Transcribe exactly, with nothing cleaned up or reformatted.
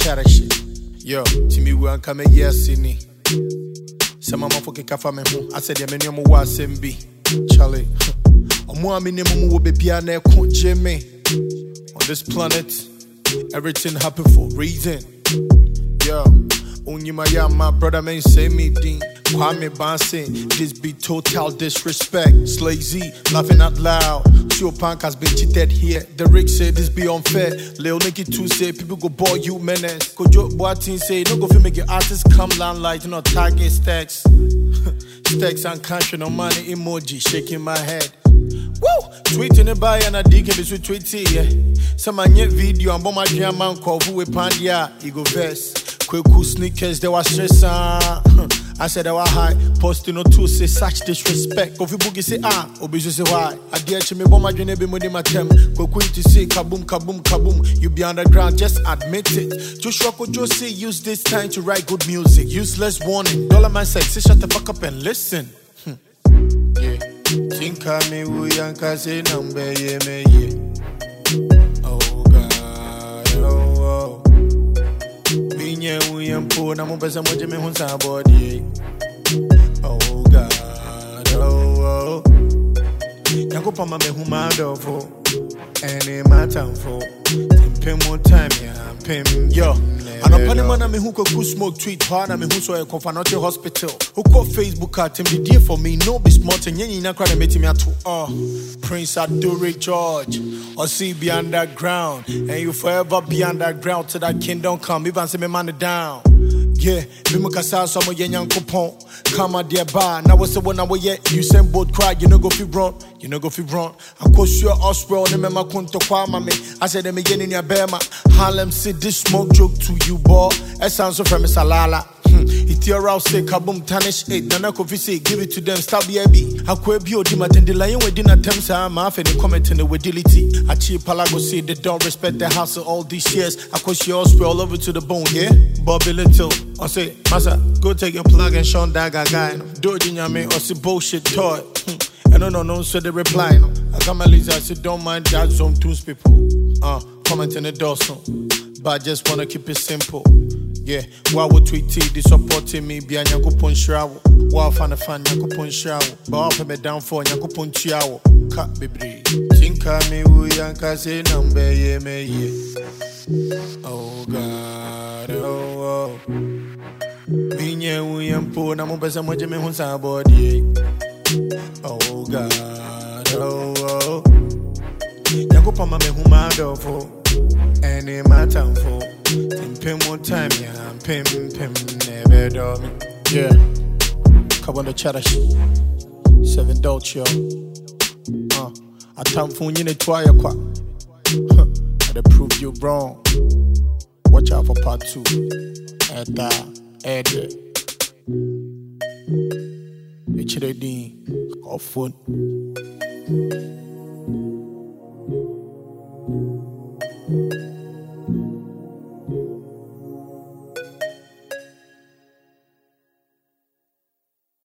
chatter shit. Yo, Timmy will come a year, Sydney. Some of my fucking cafe, I said, the minimum was M B. Charlie. On one minimum will be piano, Jimmy. On this planet, everything happen for a reason. Yo, only my yeah, my brother man say me ding. Kwame Bansin, this be total disrespect. Slazy, laughing out loud. Sure Punk has been cheated here. The Rick said this be unfair. Leo Nicky too say people go boy you menace. Kojo Boatin say no go fi make your artists come limelight, you know target stacks. Stacks and cash no money emoji shaking my head. Woo! Tweeting it by and I dig it with tweeting, yeah. Some of video and bomb my dream man call who we pandia, he go vest. Quick cool sneakers, they was stress. I said I was high, posting no two say such disrespect. Kofi Boogie say ah, Obiso say why? I dare to me bomb my dream be money my tem. Quick to say kaboom, kaboom, kaboom. You be underground, just admit it. Joshua Kojo say use this time to write good music. Useless warning. Dollar man said, say shut the fuck up and listen. Yeah. Think of me, we yanka say number, yeah, me, yeah. Oh, God, oh, oh. Minye, we am poor, na mo pesa moje me hunsa body. Oh, God, oh, oh. Yanko pama me huma dofo. Any matter for. Pay more time, yeah, pay me, yo. And upon the man, me who could smoke tweet hard, and me who saw a confined hospital. Who call Facebook at him, the dear for me, no be smart, and yen in cry meeting me at two. Oh, Prince Adore George, or see be underground, and you forever be underground till that kingdom come, even say me man down. Yeah, be me kasa so mo yen yan coupon. Come out there bar, now what's the one I will yet? You send both cry, you no go fi run, you no go fi run. I course your Osprey on the mema kunto kwa mame. I said them again in your bema. Harlem say this smoke joke to you, boy. It sounds so from Salala. It your out say kaboom tarnish it. Nana coffee say give it to them. Stop baby. I quit bio dima ten lion we didn't attempt some half any comment in the wedility. I cheap palago say they don't respect the house of all these years. I course your Osprey all over to the bone, yeah? Bobby Little. I say, Massa, go take your plug and Sean Dagger guy. Doji nyame or say bullshit toy. I don't know, no, so they reply. No. I come at least I say, don't mind that zone twos people. Uh, comment in the dorsal. But I just wanna keep it simple. Yeah, why would tweet T, they supporting me, be a yanko punchrawo. Why fan a fan, yanko punchrawo. But I'll put me down for yanko punchiawo. Cut baby. Think of me, who yanka say number, yeah, me, yeah. Oh, God, oh, oh. Minye, who yam po, na mo besa moje me hunsa body. Oh, God, oh, oh. Yanko pama me huma dofo. Any matter for. Pay more time, yeah, pim, pim, never do me. Yeah, come on the chatter shit. Seven Dolce, uh, I time for you to try your quack. I'd prove you wrong. Watch out for part two. And, uh, Ed, it's a D, or phone.